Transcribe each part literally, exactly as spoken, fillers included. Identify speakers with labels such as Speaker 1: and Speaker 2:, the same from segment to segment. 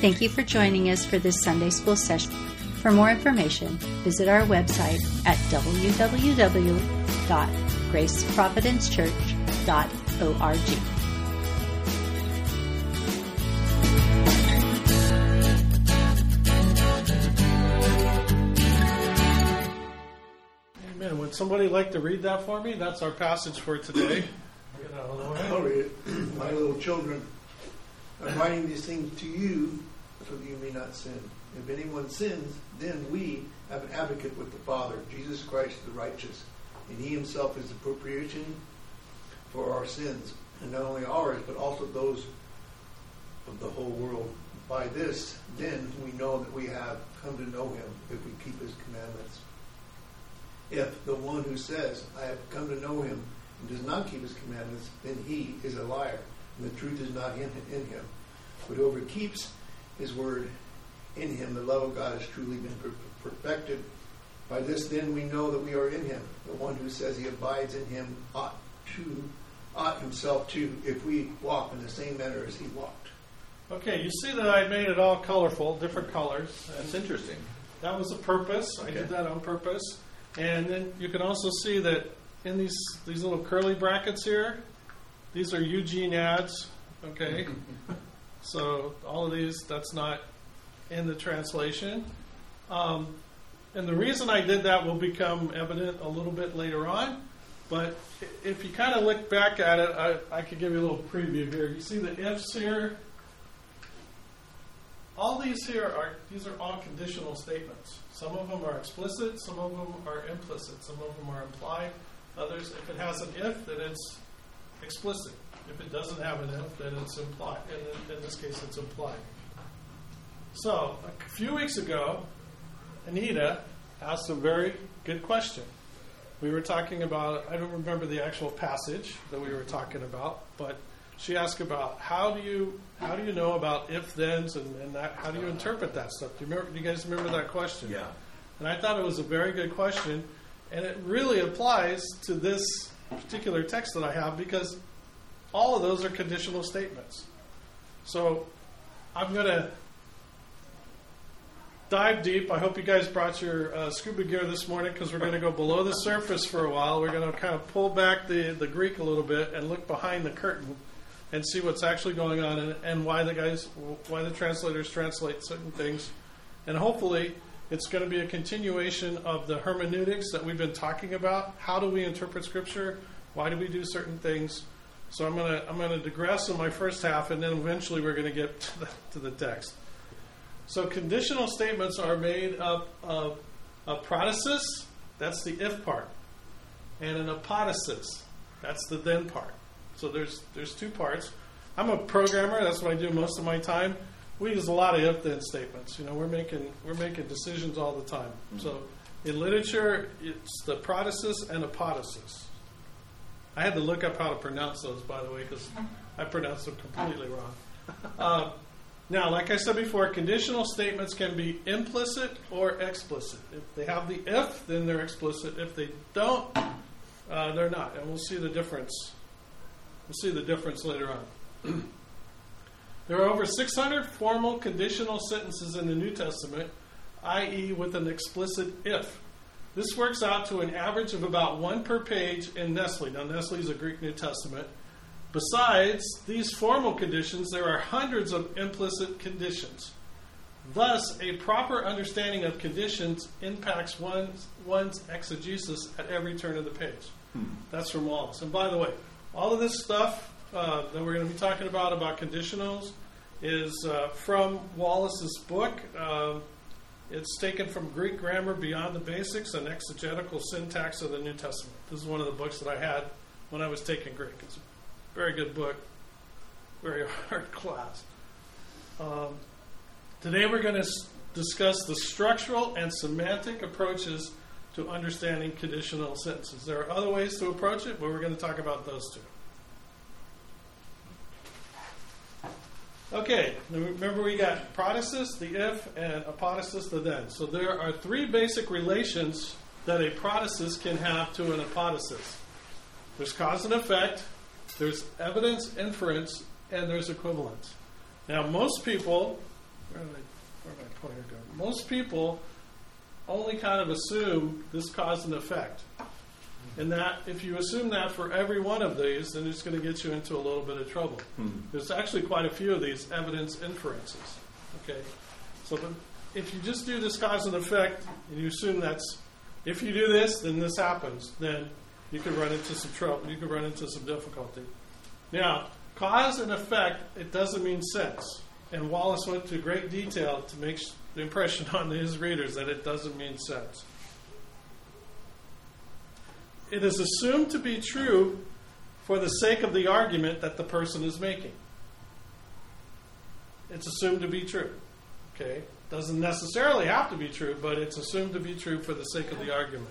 Speaker 1: Thank you for joining us for this Sunday School session. For more information, visit our website at w w w dot grace providence church dot org.
Speaker 2: Amen. Would somebody like to read that for me? That's our passage for today.
Speaker 3: I'll read it. My little children, I'm writing these things to you so that you may not sin. If anyone sins, then we have an advocate with the Father, Jesus Christ the righteous. And he himself is the propitiation for our sins, and not only ours, but also those of the whole world. By this, then, we know that we have come to know him if we keep his commandments. If the one who says, I have come to know him, and does not keep his commandments, then he is a liar, and the truth is not in, in him. But whoever keeps his word, in him the love of God has truly been per- perfected. By this then we know that we are in him. The one who says he abides in him ought to ought himself to, if we walk in the same manner as he walked.
Speaker 2: Okay, you see that I made it all colorful, different colors.
Speaker 4: That's interesting.
Speaker 2: That was a purpose. I
Speaker 4: Okay.
Speaker 2: did that on purpose. And then you can also see that in these these little curly brackets here, these are Eugene ads. Okay, so all of these, that's not in the translation. Um, and the reason I did that will become evident a little bit later on. But if you kind of look back at it, I, I could give you a little preview here. You see the ifs here? All these here are, these are all conditional statements. Some of them are explicit, some of them are implicit, some of them are implied. Others, if it has an if, then it's explicit. If it doesn't have an if, then it's implied. In, in this case, it's implied. So, a few weeks ago, Anita asked a very good question. We were talking about, I don't remember the actual passage that we were talking about, but she asked about how do you how do you know about if-thens and, and that, how do you interpret that stuff? Do you, remember, do you guys remember that question?
Speaker 4: Yeah.
Speaker 2: And I thought it was a very good question, and it really applies to this particular text that I have because all of those are conditional statements. So I'm going to dive deep. I hope you guys brought your uh, scuba gear this morning because we're going to go below the surface for a while. We're going to kind of pull back the, the Greek a little bit and look behind the curtain and see what's actually going on and, and why the guys, why the translators translate certain things. And hopefully it's going to be a continuation of the hermeneutics that we've been talking about. How do we interpret Scripture? Why do we do certain things? So I'm going to I'm going to digress in my first half, and then eventually we're going to get to the, to the text. So conditional statements are made up of a protasis, that's the if part, and an apodosis, that's the then part. So there's there's two parts. I'm a programmer, that's what I do most of my time. We use a lot of if-then statements. You know, we're making we're making decisions all the time. Mm-hmm. So in literature, it's the protasis and apodosis. I had to look up how to pronounce those, by the way, because I pronounced them completely wrong. Uh, Now, like I said before, conditional statements can be implicit or explicit. If they have the if, then they're explicit. If they don't, uh, they're not. And we'll see the difference. We'll see the difference later on. There are over six hundred formal conditional sentences in the New Testament, that is with an explicit if. This works out to an average of about one per page in Nestle. Now, Nestle is a Greek New Testament. Besides these formal conditions, there are hundreds of implicit conditions. Thus, a proper understanding of conditions impacts one's, one's exegesis at every turn of the page. Hmm. That's from Wallace. And by the way, all of this stuff uh, that we're going to be talking about, about conditionals, is uh, from Wallace's book. Uh, it's taken from Greek Grammar Beyond the Basics and Exegetical Syntax of the New Testament. This is one of the books that I had when I was taking Greek. It's very good book, very hard class. Um, today we're going to s- discuss the structural and semantic approaches to understanding conditional sentences. There are other ways to approach it, but we're going to talk about those two. Okay, remember we got protasis, the if, and apodosis, the then. So there are three basic relations that a protasis can have to an apodosis. There's cause and effect, there's evidence, inference, and there's equivalence. Now, most people where did, I, where did my pointer go? Most people only kind of assume this cause and effect. And that if you assume that for every one of these, then it's going to get you into a little bit of trouble.
Speaker 4: Hmm.
Speaker 2: There's actually quite a few of these evidence inferences. Okay, so the, if you just do this cause and effect, and you assume that's if you do this, then this happens, then you could run into some trouble. You could run into some difficulty. Now, cause and effect, it doesn't mean sense. And Wallace went to great detail to make the impression on his readers that it doesn't mean sense. It is assumed to be true for the sake of the argument that the person is making. It's assumed to be true. Okay? Doesn't necessarily have to be true, but it's assumed to be true for the sake of the argument.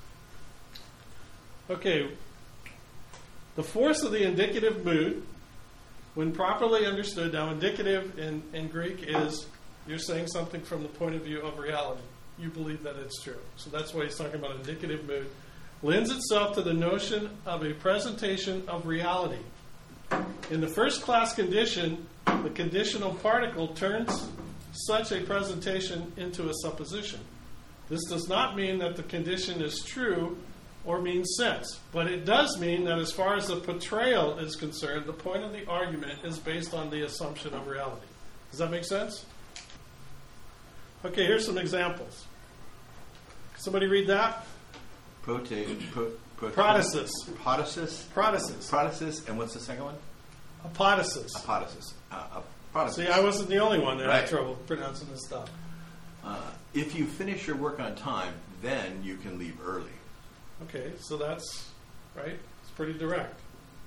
Speaker 2: Okay. The force of the indicative mood, when properly understood, now indicative in, in Greek is you're saying something from the point of view of reality. You believe that it's true. So that's why he's talking about indicative mood. Lends itself to the notion of a presentation of reality. In the first class condition, the conditional particle turns such a presentation into a supposition. This does not mean that the condition is true or means sense, but it does mean that as far as the portrayal is concerned, the point of the argument is based on the assumption of reality. Does that make sense? Okay, here's some examples. Somebody read that?
Speaker 4: Prote, pro, pro,
Speaker 2: Protasis.
Speaker 4: Protasis.
Speaker 2: Protasis.
Speaker 4: Protasis. And what's the second one?
Speaker 2: Apodosis.
Speaker 4: Apodosis. Uh, apodosis.
Speaker 2: See, I wasn't the only one that
Speaker 4: Right.
Speaker 2: had trouble pronouncing this stuff.
Speaker 4: Uh, if you finish your work on time, then you can leave early.
Speaker 2: Okay, so that's, right? It's pretty direct.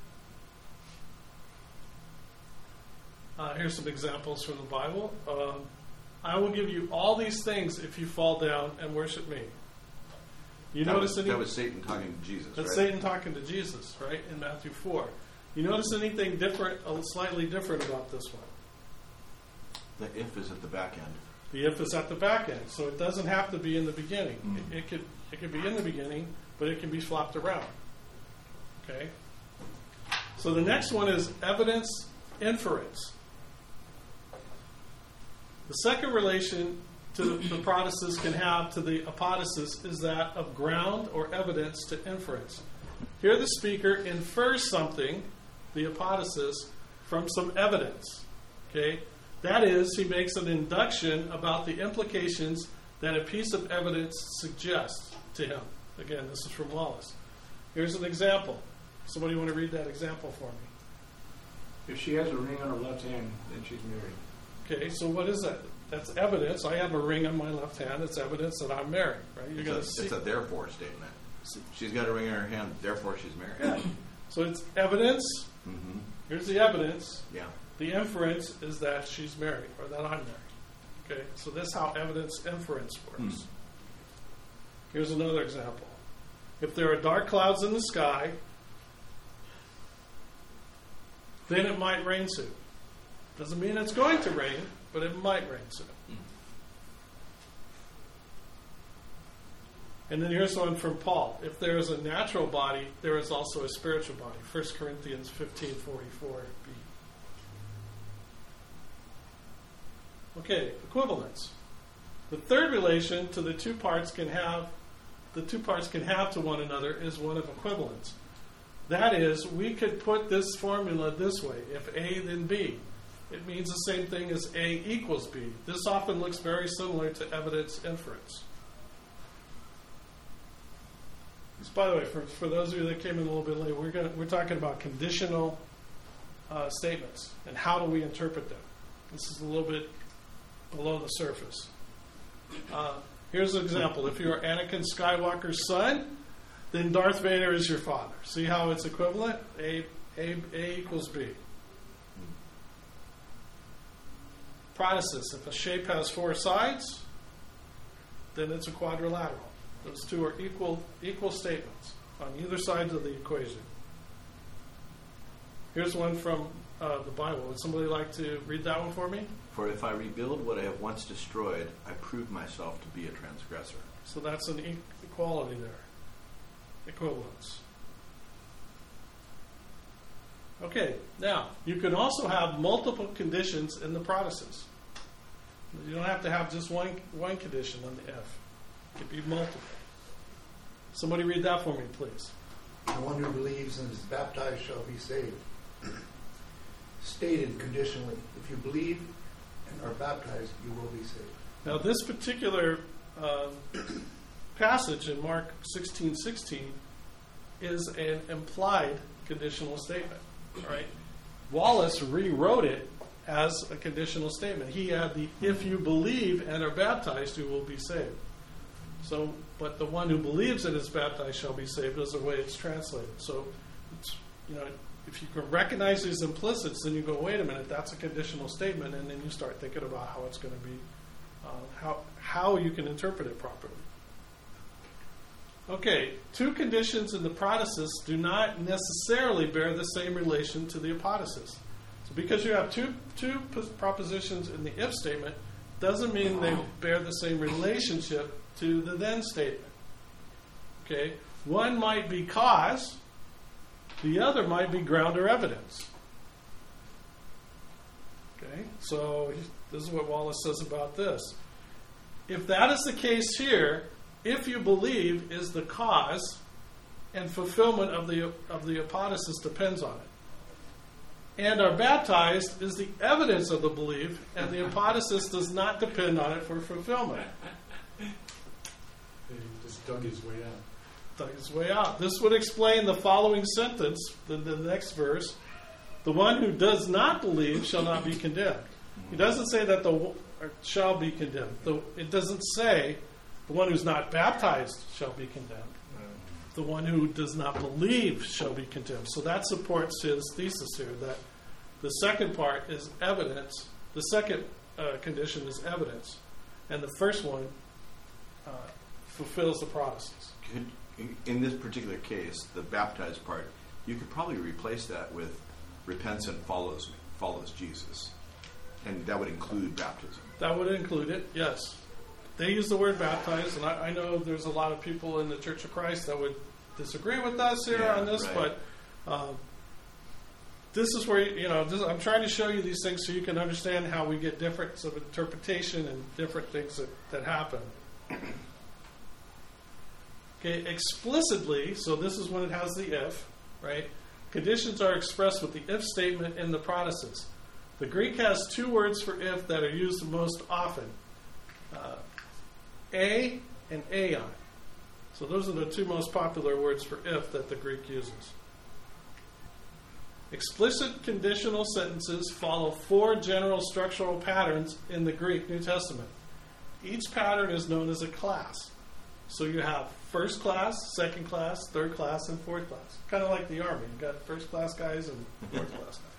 Speaker 2: Uh, here's some examples from the Bible. Um, I will give you all these things if you fall down and worship me. You
Speaker 4: that
Speaker 2: notice
Speaker 4: was,
Speaker 2: any?
Speaker 4: that was Satan talking to Jesus,
Speaker 2: That's
Speaker 4: right?
Speaker 2: Satan talking to Jesus, right? In Matthew four. You notice anything different, uh, slightly different about this one?
Speaker 4: The if is at the back end.
Speaker 2: The if is at the back end, so it doesn't have to be in the beginning.
Speaker 4: Mm.
Speaker 2: It, it could it could be in the beginning, but it can be flopped around. Okay. So the next one is evidence inference. The second relation to the, the protasis can have to the apodosis is that of ground or evidence to inference. Here the speaker infers something, the apodosis, from some evidence. Okay? That is, he makes an induction about the implications that a piece of evidence suggests to him. Again, this is from Wallace. Here's an example. Somebody want to read that example for me?
Speaker 5: If she has a ring on her left hand, then she's married.
Speaker 2: Okay, so what is that? That's evidence. I have a ring on my left hand. It's evidence that I'm married, right? You're
Speaker 4: It's,
Speaker 2: going
Speaker 4: a,
Speaker 2: to see.
Speaker 4: it's a therefore statement. She's got a ring in her hand, therefore she's married.
Speaker 2: Yeah. So it's evidence.
Speaker 4: Mm-hmm.
Speaker 2: Here's the evidence.
Speaker 4: Yeah.
Speaker 2: The inference is that she's married or that I'm married. Okay, so this is how evidence inference works.
Speaker 4: Hmm.
Speaker 2: Here's another example. If there are dark clouds in the sky, then it might rain soon. Doesn't mean it's going to rain, but it might rain soon.
Speaker 4: Hmm.
Speaker 2: And then here's one from Paul. If there is a natural body, there is also a spiritual body. First Corinthians fifteen forty-four b. Okay, equivalence. The third relation to the two parts can have the two parts can have to one another is one of equivalence. That is, we could put this formula this way: if A, then B. It means the same thing as A equals B. This often looks very similar to evidence inference. So by the way, for, for those of you that came in a little bit late, we're gonna, we're talking about conditional uh, statements and how do we interpret them. This is a little bit below the surface. Uh, here's an example. If you are Anakin Skywalker's son, then Darth Vader is your father. See how it's equivalent? A, A, A equals B. Protasis. If a shape has four sides, then it's a quadrilateral. Those two are equal equal statements on either side of the equation. Here's one from uh, the Bible. Would somebody like to read that one for me?
Speaker 4: For if I rebuild what I have once destroyed, I prove myself to be a transgressor.
Speaker 2: So that's an e- equality there. Equivalence. Okay, now, you can also have multiple conditions in the protasis. You don't have to have just one one condition on the if. It could be multiple. Somebody read that for me, please.
Speaker 3: The one who believes and is baptized shall be saved. Stated conditionally, if you believe and are baptized, you will be saved.
Speaker 2: Now, this particular uh, passage in Mark sixteen sixteen is an implied conditional statement. All right? Wallace rewrote it as a conditional statement. He had the "if you believe and are baptized, you will be saved." So, but the one who believes and is baptized shall be saved is the way it's translated. So, it's, you know, if you can recognize these implicits, then you go, wait a minute, that's a conditional statement, and then you start thinking about how it's going to be, uh, how how you can interpret it properly. Okay, two conditions in the protasis do not necessarily bear the same relation to the apodosis. So because you have two two propositions in the if statement, doesn't mean they bear the same relationship to the then statement. Okay, one might be cause, the other might be ground or evidence. Okay, so this is what Wallace says about this. If that is the case here, if you believe is the cause, and fulfillment of the of the apodosis depends on it. And are baptized is the evidence of the belief, and the apodosis does not depend on it for fulfillment.
Speaker 5: He just dug his way out.
Speaker 2: Dug his way out. This would explain the following sentence, the, the next verse. The one who does not believe shall not be condemned. He doesn't say that the or shall be condemned. The, it doesn't say the one who's not baptized shall be condemned. The one who does not believe shall be condemned. So that supports his thesis here that the second part is evidence. The second uh, condition is evidence. And the first one uh, fulfills the promises.
Speaker 4: Could, in this particular case, the baptized part, you could probably replace that with repents and follows follows Jesus. And that would include baptism.
Speaker 2: That would include it, yes. They use the word baptized, and I, I know there's a lot of people in the Church of Christ that would disagree with us here
Speaker 4: yeah,
Speaker 2: on this,
Speaker 4: right.
Speaker 2: but um, this is where, you know, this, I'm trying to show you these things so you can understand how we get difference of interpretation and different things that, that happen. Okay, explicitly, so this is when it has the if, right? Conditions are expressed with the if statement in the protasis. The Greek has two words for if that are used most often. Uh, a and aeon. So those are the two most popular words for if that the Greek uses. Explicit conditional sentences follow four general structural patterns in the Greek New Testament. Each pattern is known as a class. So you have first class, second class, third class, and fourth class. Kind of like the Army. You've got first class guys and fourth class guys.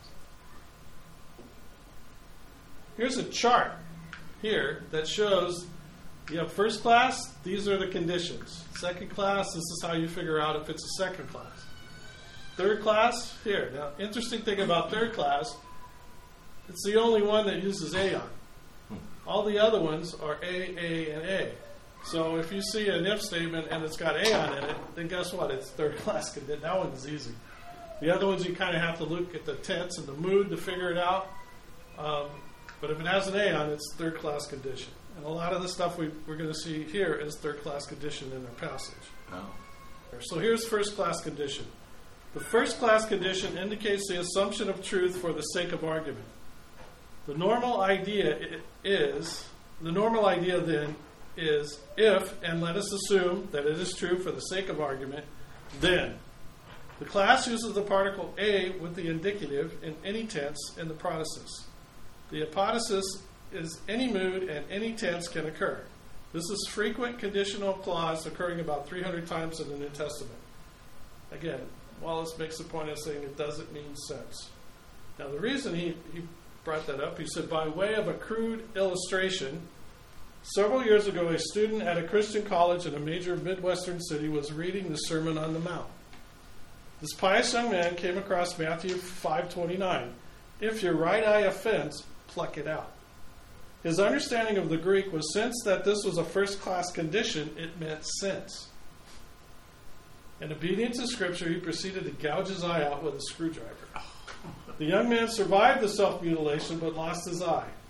Speaker 2: Here's a chart here that shows you have first class, these are the conditions. Second class, this is how you figure out if it's a second class. Third class, here. Now, interesting thing about third class, it's the only one that uses aeon. All the other ones are A, A, and A. So if you see an if statement and it's got aeon in it, then guess what? It's third class condition. That one's easy. The other ones you kind of have to look at the tense and the mood to figure it out. Um, but if it has an aeon, it's third class condition. And a lot of the stuff we, we're going to see here is third class condition in our passage.
Speaker 4: Oh.
Speaker 2: So here's first class condition. The first class condition indicates the assumption of truth for the sake of argument. The normal idea is, the normal idea then is if, and let us assume that it is true for the sake of argument, then. The class uses the particle a with the indicative in any tense in the protasis. The apodosis is any mood and any tense can occur. This is frequent conditional clause occurring about three hundred times in the New Testament. Again, Wallace makes the point of saying it doesn't mean sense. Now, the reason he, he brought that up, he said, by way of a crude illustration, several years ago, a student at a Christian college in a major Midwestern city was reading the Sermon on the Mount. This pious young man came across Matthew five twenty-nine. If your right eye offends, pluck it out. His understanding of the Greek was, since that this was a first-class condition, it meant sense. In obedience to Scripture, he proceeded to gouge his eye out with a screwdriver. The young man survived the self-mutilation, but lost his eye.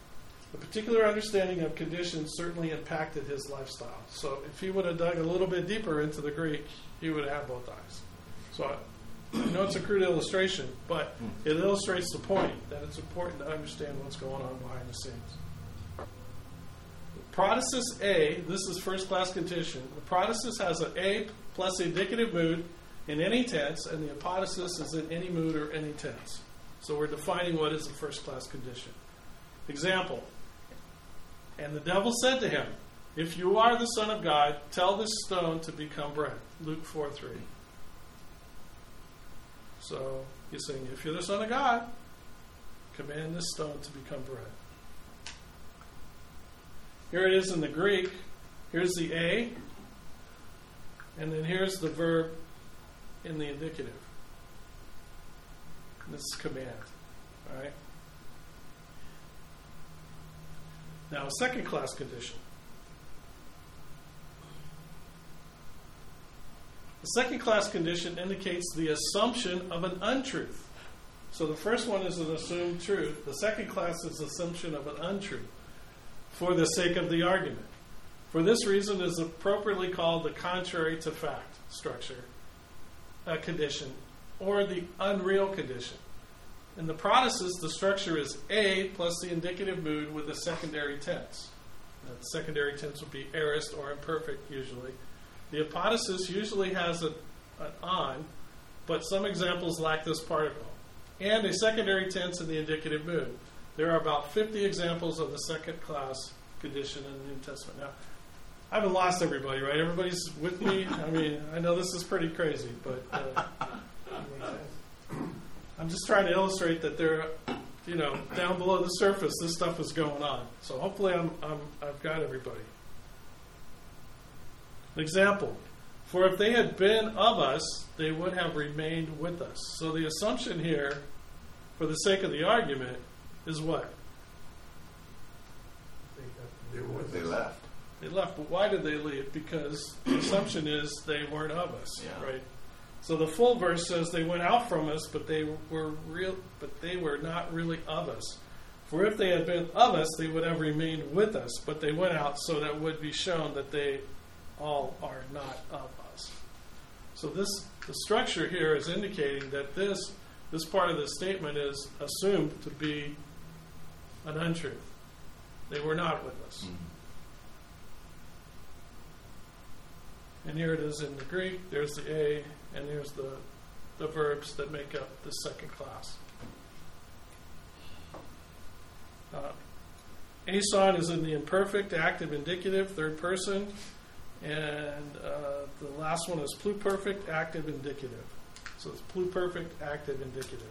Speaker 2: A particular understanding of conditions certainly impacted his lifestyle. So if he would have dug a little bit deeper into the Greek, he would have both eyes. So I, I know it's a crude illustration, but it illustrates the point that it's important to understand what's going on behind the scenes. Protasis A, this is first class condition. The protasis has an A plus the indicative mood in any tense, and the apodosis is in any mood or any tense. So we're defining what is a first class condition. Example, and the devil said to him, if you are the Son of God, tell this stone to become bread. Luke four three. So he's saying, if you're the Son of God, command this stone to become bread. Here it is in the Greek. Here's the A, and then here's the verb in the indicative. This is command. All right? Now, a second class condition. The second class condition indicates the assumption of an untruth. So the first one is an assumed truth. The second class is assumption of an untruth for the sake of the argument. For this reason, it is appropriately called the contrary to fact structure, a condition, or the unreal condition. In the protasis, the structure is A plus the indicative mood with a secondary tense. Now, the secondary tense would be aorist or imperfect usually. The apodosis usually has a, an on, but some examples lack this particle. And a secondary tense in the indicative mood. There are about fifty examples of the second class condition in the New Testament. Now, I haven't lost everybody, right? Everybody's with me? I mean, I know this is pretty crazy, but uh, I'm just trying to illustrate that there, you know, down below the surface, this stuff is going on. So hopefully I'm, I'm, I've got everybody. An example, for if they had been of us, they would have remained with us. So the assumption here, for the sake of the argument, is what?
Speaker 4: They left.
Speaker 2: They left, but why did they leave? Because the assumption is they weren't of us,
Speaker 4: Yeah.
Speaker 2: right? So the full verse says they went out from us, but they were real, but they were not really of us. For if they had been of us, they would have remained with us, but they went out so that it would be shown that they all are not of us. So this, the structure here is indicating that this, this part of the statement is assumed to be an untruth. They were not with us.
Speaker 4: Mm-hmm.
Speaker 2: And here it is in the Greek. There's the A, and here's the, the verbs that make up the second class. Uh, ason is in the imperfect, active, indicative, third person. And uh, the last one is pluperfect, active, indicative. So it's pluperfect, active, indicative.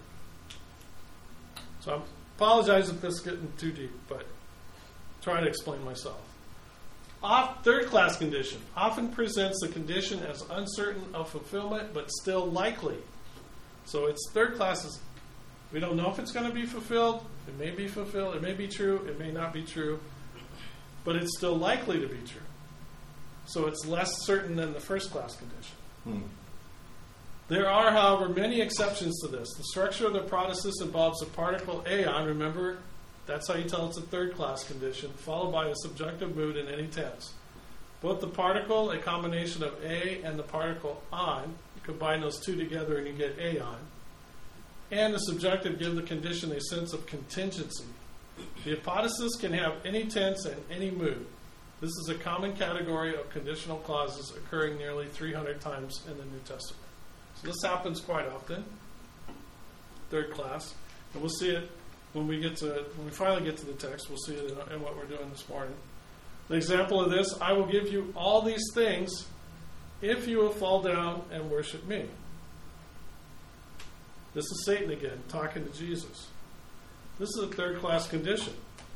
Speaker 2: So I apologize if this is getting too deep, but I'm trying to explain myself. Off, third class condition often presents the condition as uncertain of fulfillment, but still likely. So it's third class is, we don't know if it's going to be fulfilled. It may be fulfilled. It may be true. It may not be true. But it's still likely to be true. So it's less certain than the first class condition.
Speaker 4: Hmm.
Speaker 2: There are, however, many exceptions to this. The structure of the protasis involves a particle aon, remember, that's how you tell it's a third class condition, followed by a subjunctive mood in any tense. Both the particle, a combination of a, and the particle on, you combine those two together and you get aon, and the subjunctive give the condition a sense of contingency. The apodosis can have any tense and any mood. This is a common category of conditional clauses occurring nearly three hundred times in the New Testament. So this happens quite often, third class, and we'll see it when we get to when we finally get to the text. We'll see it in, in what we're doing this morning. The example of this: I will give you all these things if you will fall down and worship me. This is Satan again talking to Jesus. This is a third class condition.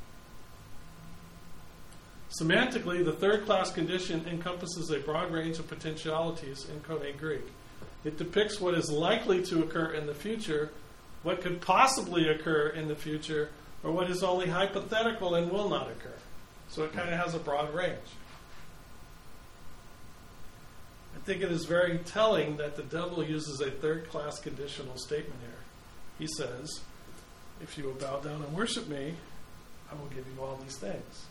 Speaker 2: Semantically, the third class condition encompasses a broad range of potentialities in Koine Greek. It depicts what is likely to occur in the future, what could possibly occur in the future, or what is only hypothetical and will not occur. So it kind of has a broad range. I think it is very telling that the devil uses a third class conditional statement here. He says, if you will bow down and worship me, I will give you all these things.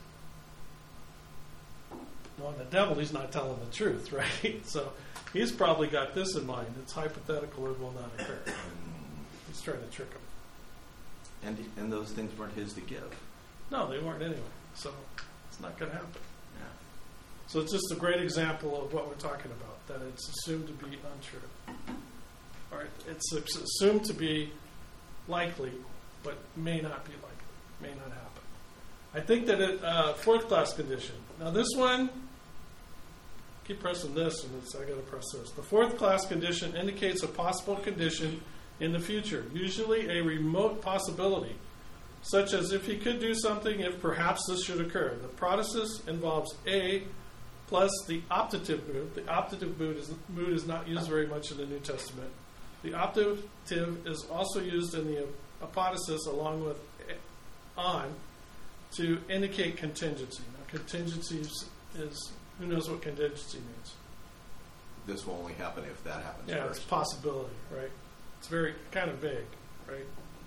Speaker 2: Well, the devil, he's not telling the truth, right? So he's probably got this in mind. It's hypothetical, it will not occur. He's trying to trick him.
Speaker 4: And and those things weren't his to give.
Speaker 2: No, they weren't anyway. So it's not going to happen.
Speaker 4: Yeah.
Speaker 2: So it's just a great example of what we're talking about, that it's assumed to be untrue. All right, it's assumed to be likely, but may not be likely, may not happen. I think that it, uh, fourth class condition. Now this one, keep pressing this, and it's, I got to press this. The fourth class condition indicates a possible condition in the future, usually a remote possibility, such as if he could do something, if perhaps this should occur. The protasis involves A plus the optative mood. The optative mood is, mood is not used very much in the New Testament. The optative is also used in the apodosis along with on to indicate contingency. Now, contingency is, is, who knows what contingency means?
Speaker 4: This will only happen if that happens
Speaker 2: Yeah,
Speaker 4: first.
Speaker 2: it's possibility, right? It's very kind of vague, right?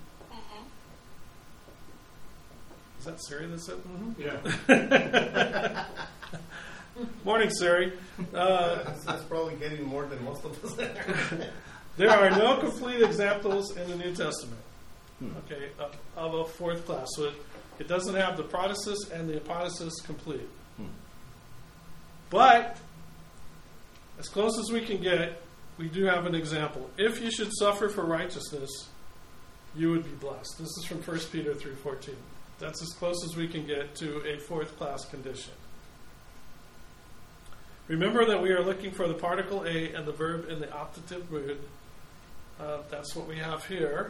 Speaker 2: Is that Siri that said? Mm-hmm.
Speaker 5: Yeah.
Speaker 2: Morning, Siri. Uh,
Speaker 6: That's, that's probably getting more than most of us.
Speaker 2: there are no complete examples in the New Testament,
Speaker 4: Hmm.
Speaker 2: okay, of, of a fourth class. So it, it doesn't have the protasis and the apodosis complete.
Speaker 4: Hmm.
Speaker 2: But, as close as we can get, we do have an example. If you should suffer for righteousness, you would be blessed. This is from First Peter three fourteen. That's as close as we can get to a fourth class condition. Remember that we are looking for the particle A and the verb in the optative mood. Uh, that's what we have here.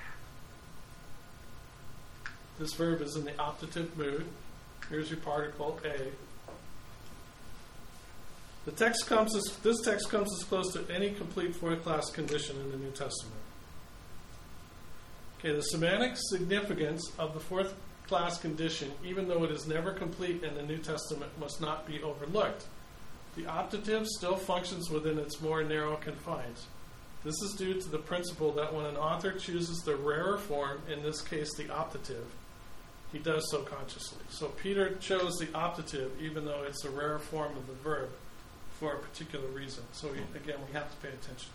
Speaker 2: This verb is in the optative mood. Here's your particle A. The text comes as, this text comes as close to any complete fourth class condition in the New Testament. Okay, the semantic significance of the fourth class condition, even though it is never complete in the New Testament, must not be overlooked. The optative still functions within its more narrow confines. This is due to the principle that when an author chooses the rarer form, in this case the optative, he does so consciously. So Peter chose the optative even though it's a rarer form of the verb for a particular reason. So we, again, we have to pay attention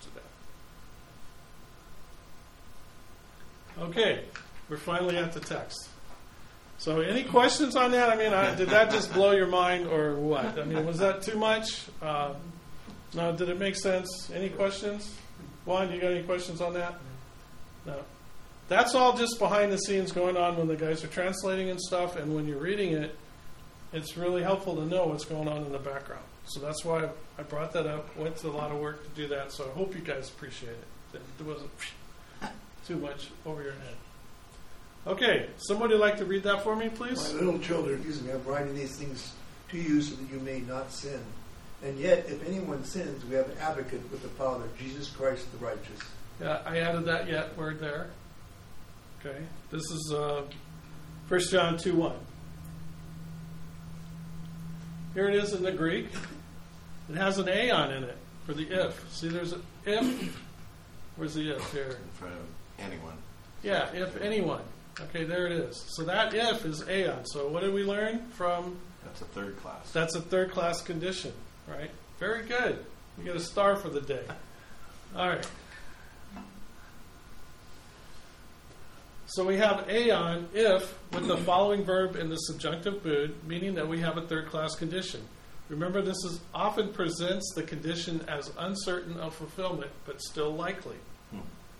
Speaker 2: to that. Okay, we're finally at the text. So any questions on that? I mean, I, did that just blow your mind or what? I mean, was that too much? Uh, no, did it make sense? Any questions? Juan, you got any questions on that? No. That's all just behind the scenes going on when the guys are translating and stuff, and when you're reading it, it's really helpful to know what's going on in the background. So that's why I brought that up, went to a lot of work to do that, so I hope you guys appreciate it. That it wasn't too much over your head. Okay, somebody like to read that for me, please?
Speaker 3: My little children, excuse me, I'm writing these things to you so that you may not sin. And yet, if anyone sins, we have an advocate with the Father, Jesus Christ the righteous.
Speaker 2: Yeah, I added that yet word there. Okay, this is uh, First John two one. Here it is in the Greek. It has an aeon in it for the if. See, there's an if. Where's the if here?
Speaker 4: In front of anyone.
Speaker 2: Yeah, if anyone. Okay, there it is. So that if is aeon. So what did we learn from?
Speaker 4: That's a third class.
Speaker 2: That's a third class condition, right? Very good. You get a star for the day. All right. So we have aeon if with the following verb in the subjunctive mood, meaning that we have a third class condition. Remember, this is often presents the condition as uncertain of fulfillment, but still likely.
Speaker 4: Hmm.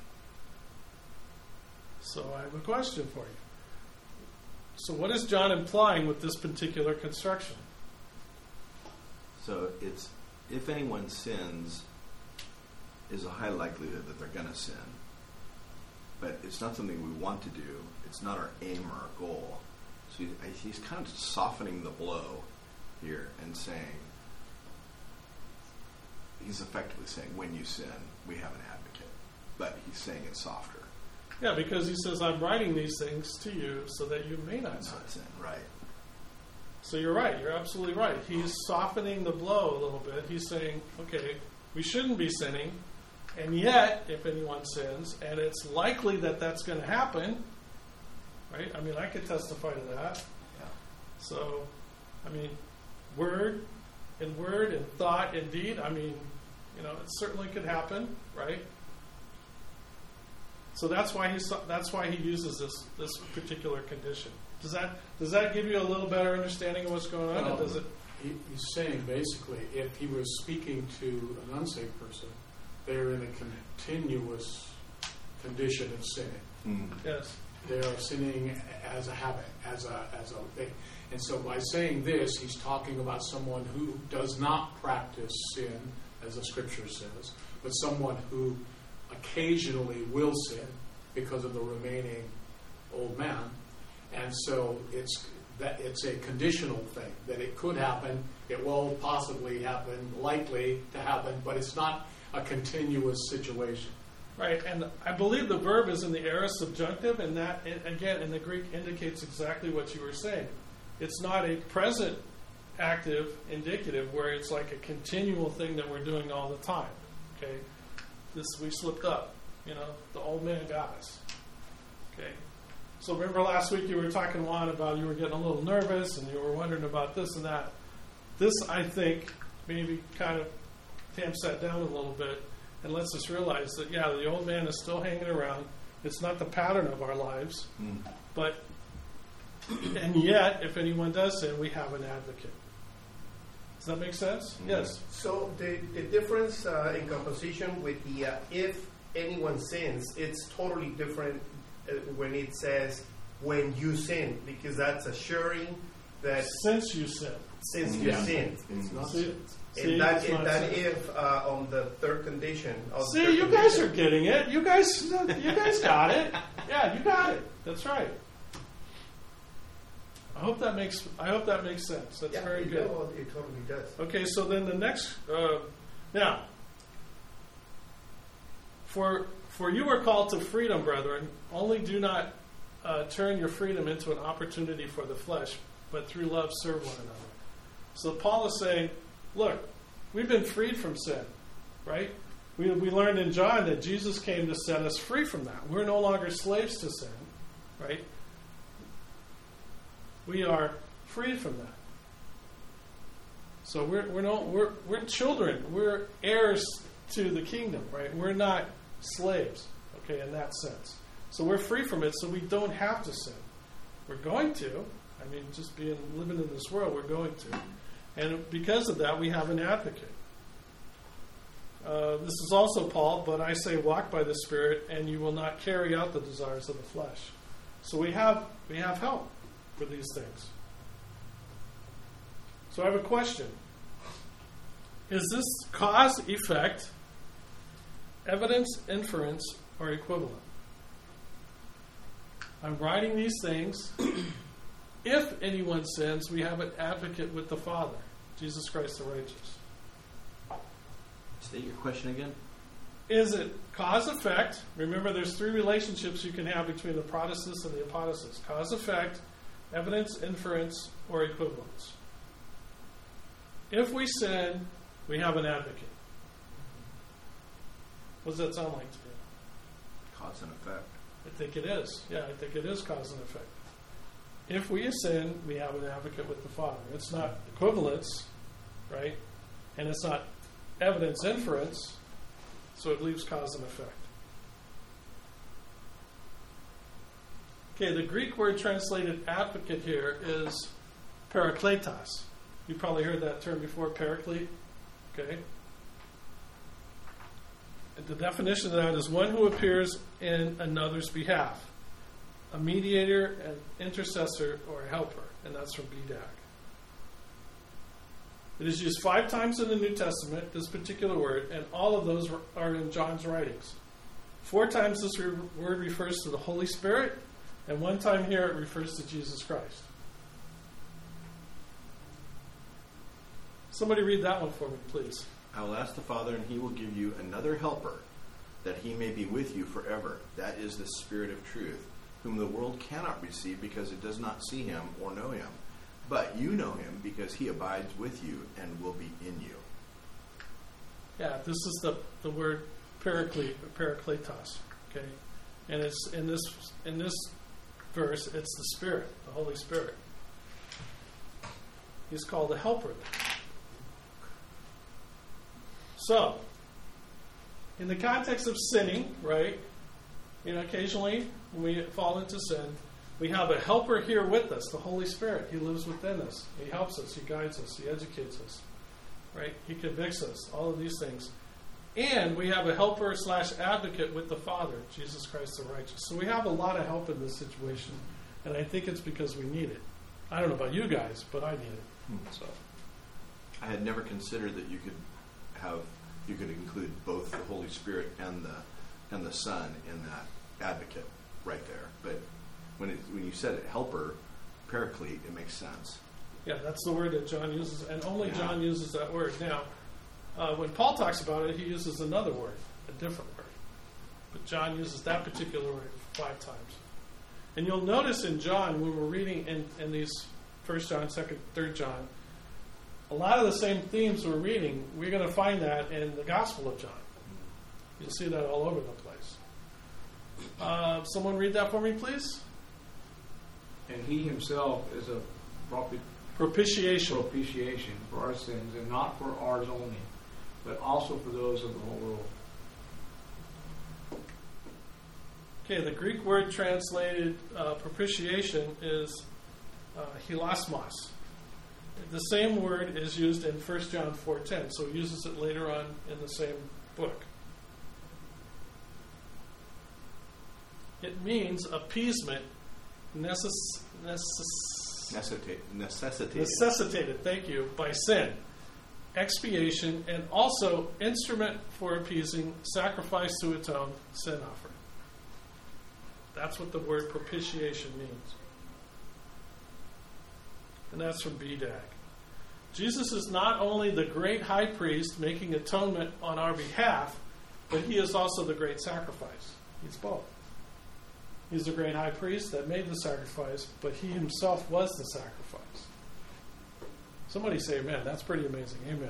Speaker 2: So I have a question for you. So what is John implying with this particular construction?
Speaker 4: So it's, if anyone sins, is a high likelihood that they're going to sin. But it's not something we want to do. It's not our aim or our goal. So he, he's kind of softening the blow here and saying, he's effectively saying, when you sin, we have an advocate. But he's saying it softer.
Speaker 2: Yeah, because he says, I'm writing these things to you so that you may not sin.
Speaker 4: Not sin, right.
Speaker 2: So you're right. You're absolutely right. He's softening the blow a little bit. He's saying, okay, we shouldn't be sinning. And yet, if anyone sins, and it's likely that that's going to happen, right? I mean, I could testify to that.
Speaker 4: Yeah.
Speaker 2: So, I mean, word and word and thought and deed, I mean, you know, it certainly could happen, right? So that's why he that's why he uses this this particular condition. Does that does that give you a little better understanding of what's going on?
Speaker 5: Well,
Speaker 2: or does it?
Speaker 5: He, he's saying basically, if he was speaking to an unsaved person, they're in a continuous condition of sinning.
Speaker 4: Mm.
Speaker 2: Yes.
Speaker 5: They are sinning as a habit, as a as a thing. And so by saying this, he's talking about someone who does not practice sin, as the scripture says, but someone who occasionally will sin because of the remaining old man. And so it's that it's a conditional thing, that it could happen, it will possibly happen, likely to happen, but it's not a continuous situation.
Speaker 2: Right, and I believe the verb is in the aorist subjunctive, and that, again, in the Greek indicates exactly what you were saying. It's not a present active indicative where it's like a continual thing that we're doing all the time. Okay, this we slipped up. You know, the old man got us. Okay, so remember last week you were talking, Juan, about you were getting a little nervous and you were wondering about this and that. This, I think, maybe kind of tamps that down a little bit and lets us realize that, yeah, the old man is still hanging around. It's not the pattern of our lives,
Speaker 4: Mm.
Speaker 2: but and yet, if anyone does sin, we have an advocate. Does that make sense?
Speaker 4: Mm-hmm.
Speaker 2: Yes.
Speaker 6: So the, the difference uh, in composition with the uh, if anyone sins, it's totally different uh, when it says when you sin, because that's assuring that
Speaker 2: Since you sin.
Speaker 6: since you
Speaker 5: Yeah.
Speaker 6: sin.
Speaker 5: It's not
Speaker 2: See,
Speaker 5: sin.
Speaker 2: see,
Speaker 6: And that,
Speaker 2: it's
Speaker 6: and
Speaker 2: not
Speaker 6: that
Speaker 2: sin.
Speaker 6: if uh, on the third condition. Of the
Speaker 2: See,
Speaker 6: third
Speaker 2: you guys are
Speaker 6: condition-
Speaker 2: getting it. You guys, you guys got it. Yeah, you got it. That's right. I hope that makes. I hope that makes sense. That's
Speaker 6: Yeah,
Speaker 2: very
Speaker 6: it,
Speaker 2: good.
Speaker 6: well, it totally does.
Speaker 2: Okay, so then the next. Uh, now, for for you are called to freedom, brethren. Only do not uh, turn your freedom into an opportunity for the flesh, but through love serve one another. So Paul is saying, look, we've been freed from sin, right? We, we learned in John that Jesus came to set us free from that. We're no longer slaves to sin, right? We are freed from that. So we're we're no we're we're children. We're heirs to the kingdom, right? We're not slaves, okay, in that sense. So we're free from it, so we don't have to sin. We're going to. I mean, just being living in this world, we're going to. And because of that, we have an advocate. Uh, this is also Paul, but I say walk by the Spirit, and you will not carry out the desires of the flesh. So we have we have help for these things. So I have a question. Is this cause, effect, evidence, inference, or equivalent? I'm writing these things. If anyone sins, we have an advocate with the Father, Jesus Christ the righteous.
Speaker 4: State your question again.
Speaker 2: Is it cause-effect? Remember, there's three relationships you can have between the protasis and the apodosis. Cause-effect, evidence, inference, or equivalence. If we sin, we have an advocate. What does that sound like to you?
Speaker 4: Cause and effect.
Speaker 2: I think it is. Yeah, I think it is cause and effect. If we sin, we have an advocate with the Father. It's not equivalence, right? And it's not evidence inference, so it leaves cause and effect. Okay, the Greek word translated advocate here is parakletos. You probably heard that term before, paraclete. Okay? And the definition of that is one who appears in another's behalf. A mediator, an intercessor, or a helper. And that's from B D A C. It is used five times in the New Testament, this particular word, and all of those are in John's writings. Four times this re- word refers to the Holy Spirit, and one time here it refers to Jesus Christ. Somebody read that one for me, please.
Speaker 4: I will ask the Father, and he will give you another helper, that he may be with you forever. That is the Spirit of truth, whom the world cannot receive because it does not see him or know him. But you know him because he abides with you and will be in you.
Speaker 2: Yeah, this is the, the word paraclete, parakletos. Okay, and it's in this in this verse, it's the Spirit, the Holy Spirit. He's called a helper. So, in the context of sinning, right, you know, occasionally when we fall into sin, we have a helper here with us, the Holy Spirit. He lives within us. He helps us. He guides us. He educates us. Right? He convicts us. All of these things. And we have a helper slash advocate with the Father, Jesus Christ the righteous. So we have a lot of help in this situation. And I think it's because we need it. I don't know about you guys, but I need it.
Speaker 4: Hmm.
Speaker 2: So
Speaker 4: I had never considered that you could have you could include both the Holy Spirit and the and the Son in that advocate right there. But when it, when you said it, helper, paraclete, it makes sense.
Speaker 2: yeah, that's the word that John uses, and only
Speaker 4: Yeah.
Speaker 2: John uses that word. Now, uh, when Paul talks about it, he uses another word, a different word. But John uses that particular word five times. And you'll notice in John, when we're reading in, in these First John, Second, Third John, a lot of the same themes we're reading, we're going to find that in the Gospel of John. You'll see that all over the place. Uh, someone read that for me, please.
Speaker 7: And he himself is a propi-
Speaker 2: Propitiation.
Speaker 7: propitiation for our sins, and not for ours only, but also for those of the whole world.
Speaker 2: Okay, the Greek word translated uh, propitiation is uh, hilasmos. The same word is used in First John four ten, so he uses it later on in the same book. It means appeasement, necess- necess-
Speaker 4: Necessitate, necessitated.
Speaker 2: necessitated, thank you, by sin, expiation, and also instrument for appeasing, sacrifice to atone, sin offering. That's what the word propitiation means. And that's from B D A G. Jesus is not only the great high priest making atonement on our behalf, but he is also the great sacrifice. He's both. He's the great high priest that made the sacrifice, but he himself was the sacrifice. Somebody say amen. That's pretty amazing. Amen.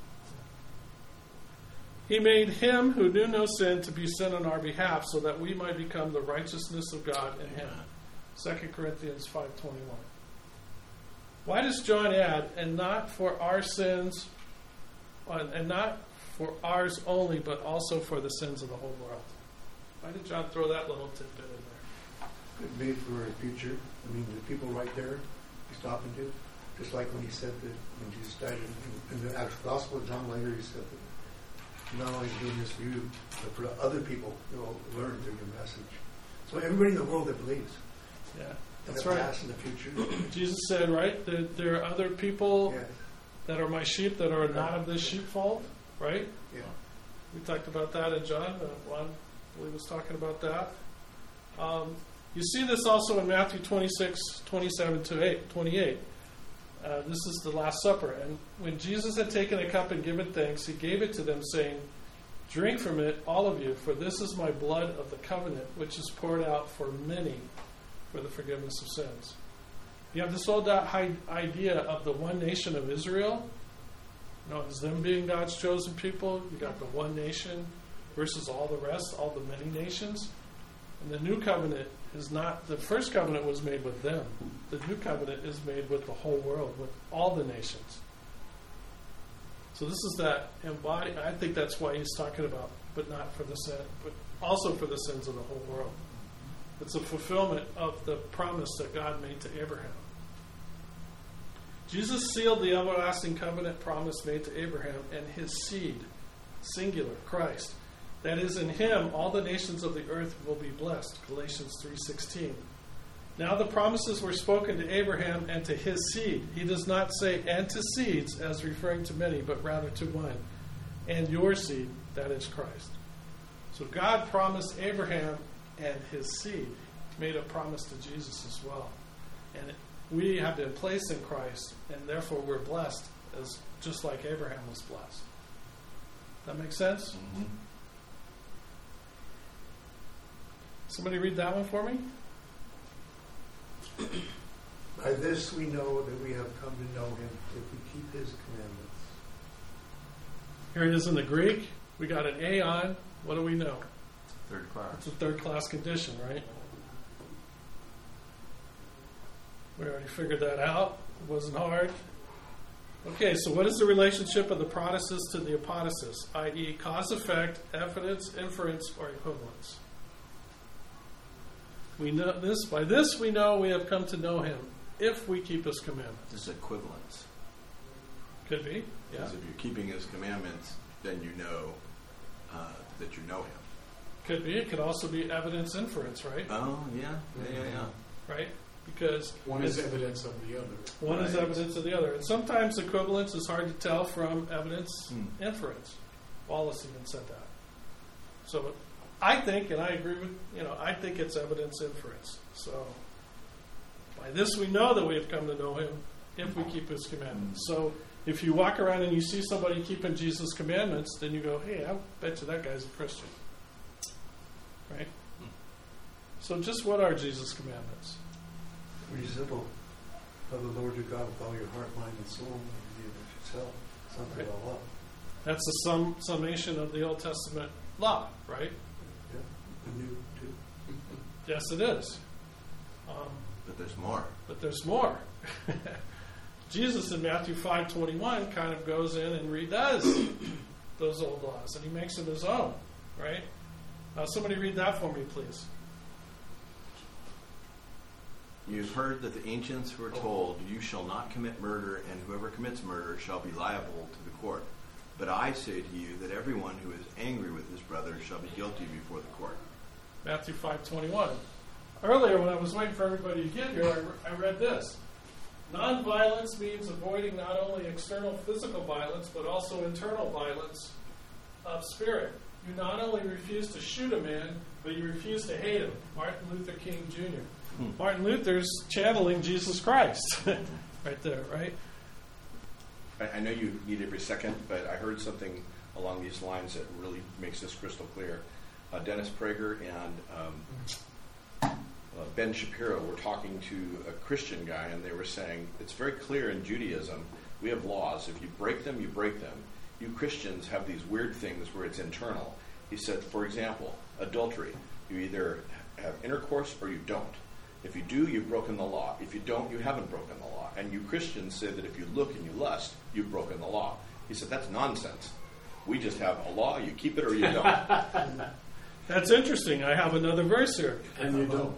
Speaker 2: He made him who knew no sin to be sin on our behalf so that we might become the righteousness of God in him. Second Corinthians five twenty-one. Why does John add, and not for our sins, and not for ours only, but also for the sins of the whole world? Why did John throw that little tidbit in there?
Speaker 3: Could be for a future. I mean, the people right there he's talking to, just like when he said that when Jesus died in, in the actual Gospel of John later, he said that not only doing this for you, but for other people who will learn through your message. So everybody in the world that believes.
Speaker 2: Yeah,
Speaker 3: In
Speaker 2: that's
Speaker 3: the
Speaker 2: right.
Speaker 3: past and the future.
Speaker 2: Jesus said, right, that there are other people
Speaker 3: Yes.
Speaker 2: that are my sheep that are not of this sheepfold, right?
Speaker 3: Yeah.
Speaker 2: We talked about that in John. Uh, Juan, I believe, was talking about that. Um, you see this also in Matthew twenty-six, twenty-seven to eight, twenty-eight. Uh, this is the Last Supper. And when Jesus had taken a cup and given thanks, he gave it to them, saying, "Drink from it, all of you, for this is my blood of the covenant, which is poured out for many for the forgiveness of sins." You have this whole idea of the one nation of Israel. You know, as them being God's chosen people. You got the one nation versus all the rest, all the many nations. And the new covenant is not, the first covenant was made with them. The new covenant is made with the whole world, with all the nations. So this is that embody. I think that's why he's talking about, but not for the sin, but also for the sins of the whole world. It's a fulfillment of the promise that God made to Abraham. Jesus sealed the everlasting covenant promise made to Abraham and his seed, singular, Christ. That is, in him all the nations of the earth will be blessed, Galatians three sixteen. Now the promises were spoken to Abraham and to his seed. He does not say, and to seeds, as referring to many, but rather to one, and your seed, that is Christ. So God promised Abraham and his seed, made a promise to Jesus as well. And we have been placed in Christ, and therefore we're blessed, as just like Abraham was blessed. That make sense?
Speaker 4: Mm-hmm.
Speaker 2: Somebody read that one for me?
Speaker 3: By this we know that we have come to know him if we keep his commandments.
Speaker 2: Here it is in the Greek. We got an A on. What do we know?
Speaker 4: Third class.
Speaker 2: It's a third class condition, right? We already figured that out. It wasn't hard. Okay, so what is the relationship of the protasis to the apodosis, that is cause-effect, evidence, inference, or equivalence? We know this. By this we know we have come to know him, if we keep his commandments.
Speaker 4: This is equivalence.
Speaker 2: Could be, yeah.
Speaker 4: Because if you're keeping his commandments, then you know uh, that you know him.
Speaker 2: Could be. It could also be evidence, inference, right?
Speaker 4: Oh, yeah, yeah, yeah, yeah.
Speaker 2: Right? Because
Speaker 5: One is evidence of the other.
Speaker 2: one is
Speaker 4: Right.
Speaker 2: evidence of the other. And sometimes equivalence is hard to tell from evidence,
Speaker 4: Hmm.
Speaker 2: inference. Wallace even said that. So I think, and I agree with, you know, I think it's evidence, inference. So by this we know that we have come to know him, if we keep his commandments. So if you walk around and you see somebody keeping Jesus' commandments, then you go, hey, I bet you that guy's a Christian. Right? So just what are Jesus' commandments?
Speaker 3: Pretty simple. Love the Lord your God with all your heart, mind, and soul, and you yourself. Something
Speaker 2: Right.
Speaker 3: all up.
Speaker 2: That's the sum, summation of the Old Testament law, right?
Speaker 3: Yeah. The new too.
Speaker 2: Yes, it is. Um,
Speaker 4: But there's more.
Speaker 2: but there's more. Jesus in Matthew five twenty-one kind of goes in and redoes those old laws, and he makes them his own, right? Uh, somebody read that for me, please.
Speaker 4: You've heard that the ancients were told, you shall not commit murder, and whoever commits murder shall be liable to the court. But I say to you that everyone who is angry with his brother shall be guilty before the court.
Speaker 2: Matthew five twenty-one. Earlier, when I was waiting for everybody to get here, I, re- I read this. Nonviolence means avoiding not only external physical violence, but also internal violence of spirit. You not only refuse to shoot a man, but you refuse to hate him. Martin Luther King Junior
Speaker 4: Hmm.
Speaker 2: Martin Luther's channeling Jesus Christ right there, right?
Speaker 8: I, I know you need every second, but I heard something along these lines that really makes this crystal clear. Uh, Dennis Prager and um, uh, Ben Shapiro were talking to a Christian guy, and they were saying, it's very clear in Judaism, we have laws. If you break them, you break them. You Christians have these weird things where it's internal. He said, for example, adultery. You either have intercourse or you don't. If you do, you've broken the law. If you don't, you haven't broken the law. And you Christians say that if you look and you lust, you've broken the law. He said, that's nonsense. We just have a law. You keep it or you don't.
Speaker 2: That's interesting. I have another verse here.
Speaker 5: And you don't.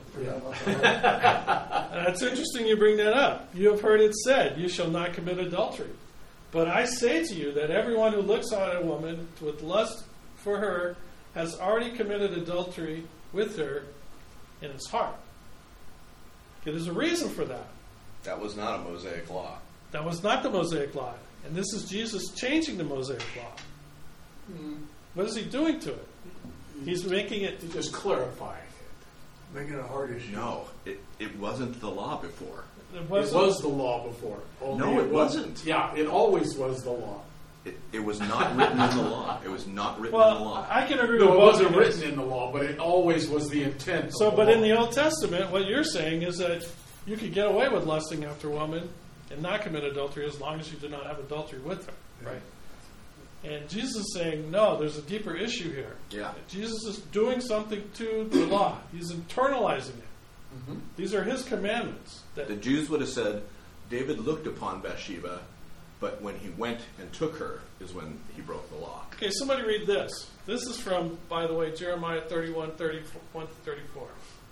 Speaker 2: That's interesting you bring that up. You have heard it said, you shall not commit adultery. But I say to you that everyone who looks on a woman with lust for her has already committed adultery with her in his heart. Okay, there's a reason for that.
Speaker 8: That was not a Mosaic law.
Speaker 2: That was not the Mosaic law. And this is Jesus changing the Mosaic law.
Speaker 5: Mm.
Speaker 2: What is he doing to it? He's making it...
Speaker 5: He's just clarifying it.
Speaker 3: Making it a hard issue.
Speaker 4: No, it, it wasn't the law before.
Speaker 2: It
Speaker 5: It
Speaker 2: wasn't,
Speaker 5: was the law before. Only
Speaker 4: No, it wasn't.
Speaker 5: Yeah, it always was the law.
Speaker 4: It, it was not written in the law. It was not written in the
Speaker 2: well,
Speaker 4: law.
Speaker 2: I can agree
Speaker 5: No,
Speaker 2: with
Speaker 5: it
Speaker 2: both
Speaker 5: wasn't
Speaker 2: of you.
Speaker 5: written in the law, but it always was the intent.
Speaker 2: So,
Speaker 5: of
Speaker 2: but
Speaker 5: the
Speaker 2: in
Speaker 5: law.
Speaker 2: the Old Testament, what you're saying is that you could get away with lusting after a woman and not commit adultery as long as you do not have adultery with her, right? And Jesus is saying, no, there's a deeper issue here.
Speaker 4: Yeah.
Speaker 2: Jesus is doing something to the law. He's internalizing it.
Speaker 5: Mhm.
Speaker 2: These are his commandments. That
Speaker 4: The Jews would have said, David looked upon Bathsheba, but when he went and took her is when he broke the law.
Speaker 2: Okay, somebody read this. This is from, by the way, Jeremiah thirty-one, thirty-one to thirty-four.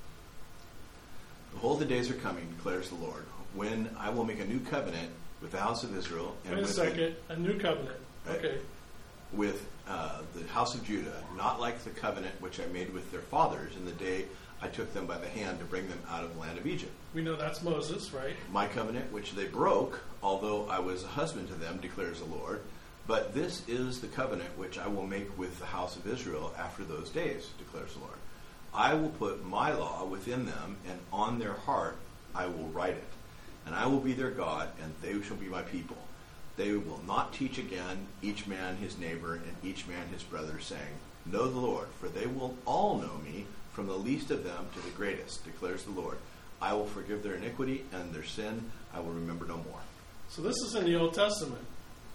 Speaker 4: Behold, the days are coming, declares the Lord, when I will make a new covenant with the house of Israel and
Speaker 2: Wait a
Speaker 4: with
Speaker 2: second. A new covenant.
Speaker 4: Right.
Speaker 2: Okay.
Speaker 4: with uh, the house of Judah, not like the covenant which I made with their fathers in the day I took them by the hand to bring them out of the land of Egypt.
Speaker 2: We know that's Moses, right?
Speaker 4: My covenant which they broke, although I was a husband to them, declares the Lord. But this is the covenant which I will make with the house of Israel after those days, declares the Lord. I will put my law within them, and on their heart I will write it. And I will be their God, and they shall be my people. They will not teach again each man his neighbor and each man his brother, saying, Know the Lord, for they will all know me, from the least of them to the greatest, declares the Lord. I will forgive their iniquity, and their sin I will remember no more.
Speaker 2: So this is in the Old Testament.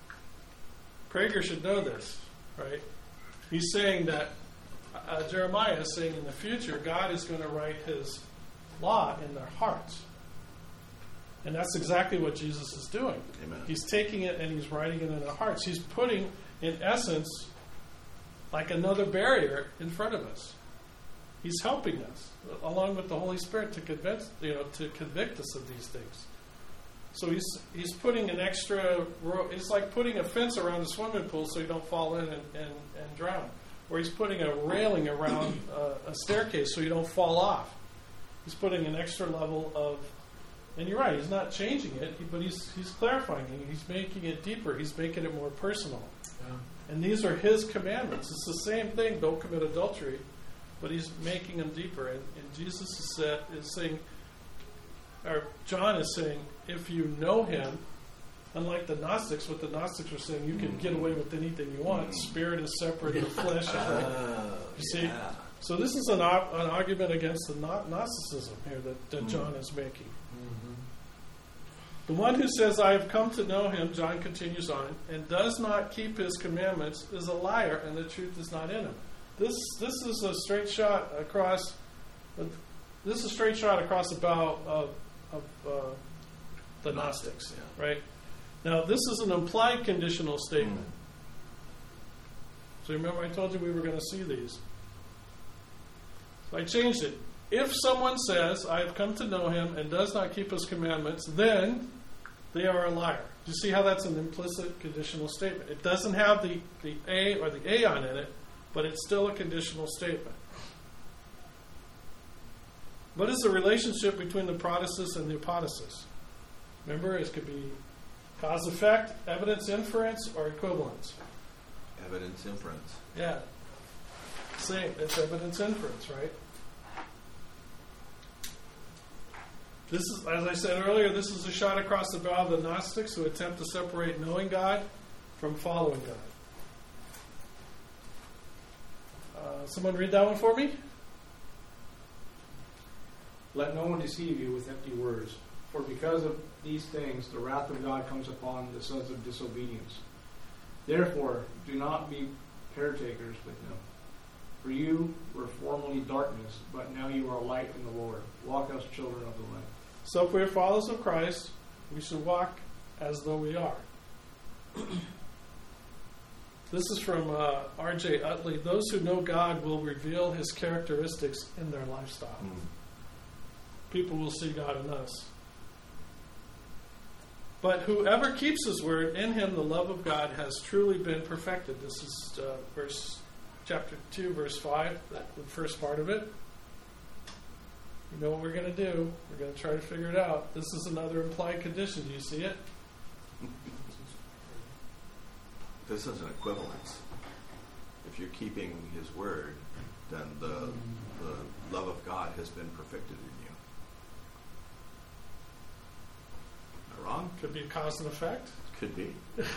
Speaker 2: Prager should know this, right? He's saying that, uh, Jeremiah is saying in the future, God is going to write his law in their hearts. And that's exactly what Jesus is doing.
Speaker 4: Amen.
Speaker 2: He's taking it and he's writing it in our hearts. He's putting, in essence, like another barrier in front of us. He's helping us, along with the Holy Spirit, to convince, you know, to convict us of these things. So he's he's putting an extra row. It's like putting a fence around the swimming pool so you don't fall in and, and, and drown. Or he's putting a railing around uh, a staircase so you don't fall off. He's putting an extra level of, and you're right, he's not changing it, but he's he's clarifying it. He's making it deeper. He's making it more personal.
Speaker 5: Yeah.
Speaker 2: And these are his commandments. It's the same thing, don't commit adultery, but he's making them deeper. And, and Jesus is, set, is saying, or John is saying, if you know him, unlike the Gnostics, what the Gnostics were saying, you can get away with anything you want. Spirit is separate, the flesh is right.
Speaker 4: Oh,
Speaker 2: You see?
Speaker 4: yeah.
Speaker 2: So this is an, op- an argument against the Gno- Gnosticism here that, that John is making. The one who says, I have come to know him, John continues on, and does not keep his commandments is a liar, and the truth is not in him. This this is a straight shot across. This is a straight shot across the bow of, of uh, the Gnostics,
Speaker 4: yeah.
Speaker 2: right? Now, this is an implied conditional statement.
Speaker 4: Mm.
Speaker 2: So remember, I told you we were going to see these. So I changed it. If someone says, I have come to know him and does not keep his commandments, then they are a liar. Do you see how that's an implicit conditional statement? It doesn't have the, the A or the aeon in it, but it's still a conditional statement. What is the relationship between the protasis and the apodosis? Remember, it could be cause-effect, evidence inference, or equivalence.
Speaker 4: Evidence inference.
Speaker 2: Yeah. Same. It's evidence inference, right? This is, as I said earlier, this is a shot across the bow of the Gnostics who attempt to separate knowing God from following God. Uh, someone read that one for me?
Speaker 7: Let no one deceive you with empty words, for because of these things the wrath of God comes upon the sons of disobedience. Therefore, do not be caretakers with them. For you were formerly darkness, but now you are light in the Lord. Walk as children of the light.
Speaker 2: So if we are followers of Christ, we should walk as though we are. This is from uh, R J Utley. Those who know God will reveal his characteristics in their lifestyle.
Speaker 4: Mm.
Speaker 2: People will see God in us. But whoever keeps his word, in him the love of God has truly been perfected. This is uh, verse chapter two, verse five, the first part of it. You know what we're going to do. We're going to try to figure it out. This is another implied condition. Do you see it?
Speaker 4: This is an equivalence. If you're keeping his word, then the, the love of God has been perfected in you. Am I wrong?
Speaker 2: Could be a cause and effect.
Speaker 4: Could be.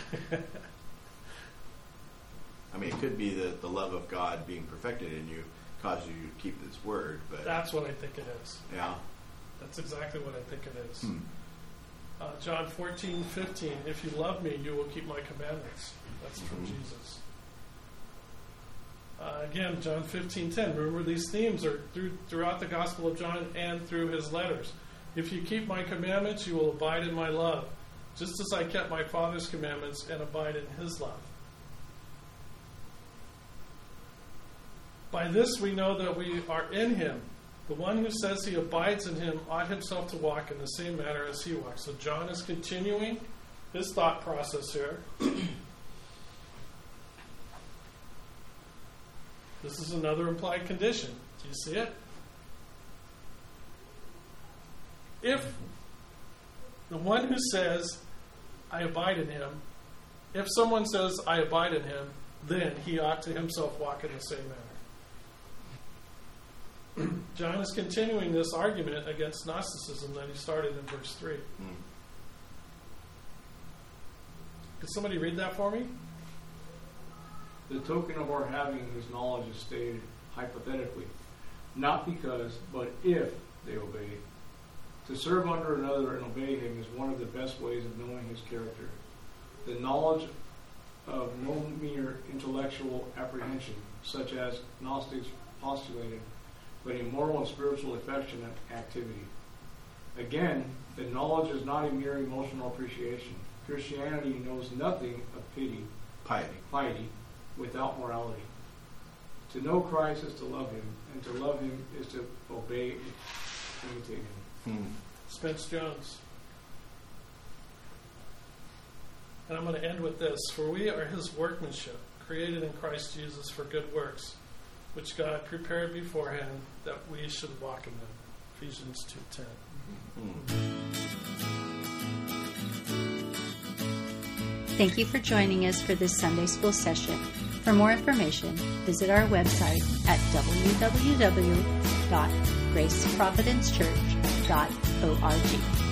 Speaker 4: I mean, it could be that the love of God being perfected in you causes you to keep his word, but
Speaker 2: That's what I think it is.
Speaker 4: yeah.
Speaker 2: That's exactly what I think it is.
Speaker 4: Hmm.
Speaker 2: Uh, John fourteen fifteen. If you love me, you will keep my commandments. That's from
Speaker 4: Mhm.
Speaker 2: Jesus. Uh, again, John fifteen ten. Remember, these themes are through, throughout the Gospel of John and through his letters. If you keep my commandments, you will abide in my love, just as I kept my Father's commandments and abide in his love. By this we know that we are in him. The one who says he abides in him ought himself to walk in the same manner as he walks. So John is continuing his thought process here. This is another implied condition. Do you see it? If the one who says, I abide in him, if someone says, I abide in him, then he ought to himself walk in the same manner. John is continuing this argument against Gnosticism that he started in verse three.
Speaker 4: Hmm.
Speaker 2: Could somebody read that for me?
Speaker 7: The token of our having his knowledge is stated hypothetically, not because, but if they obey. To serve under another and obey him is one of the best ways of knowing his character. The knowledge of no mere intellectual apprehension, such as Gnostics postulated, but a moral and spiritual affection and activity. Again, That knowledge is not a mere emotional appreciation. Christianity knows nothing of pity,
Speaker 4: Piety.
Speaker 7: piety, without morality. To know Christ is to love Him, and to love Him is to obey and imitate Him.
Speaker 4: Hmm.
Speaker 2: Spence Jones. And I'm going to end with this. For we are His workmanship, created in Christ Jesus for good works, which God prepared beforehand that we should walk in them. Ephesians two ten.
Speaker 1: Thank you for joining us for this Sunday School session. For more information, visit our website at w w w dot grace providence church dot org.